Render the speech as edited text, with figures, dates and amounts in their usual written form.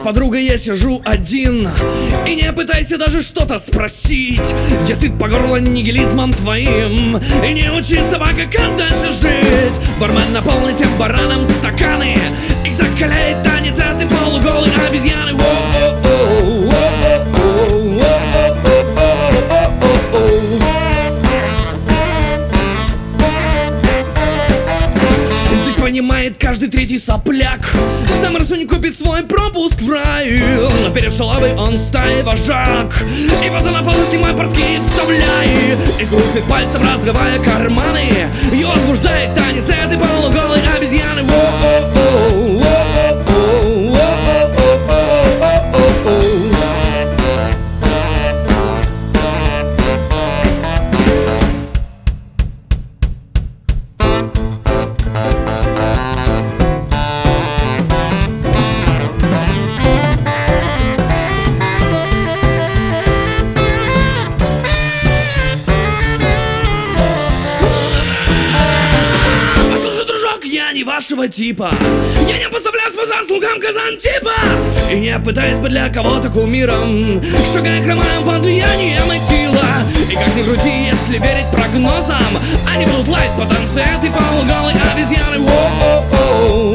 подругой я сижу один, и не пытайся даже что-то спросить. Я сыт по горло нигилизмом твоим, и не учи, собака, как дальше жить. Бармен наполнит тем баранам стаканы, их закаляет танец этой полуголой обезьяны. Здесь понимает каждый третий сопляк. Сам раз не купит свой пропуск в рай, но перед шалавой он стаи вожак. И вот на фото снимай портки, вставляй, и крутит пальцем, разрывая карманы. Ее возбуждает танец этой полуголой обезьяны. Вашего типа я не поставляю свой заслугам Казантипа, и не пытаюсь быть для кого-то кумиром, шагая хромаем под влиянием этила. И как ни крути, если верить прогнозам, они будут лаять по танцу этой полуголой обезьяны.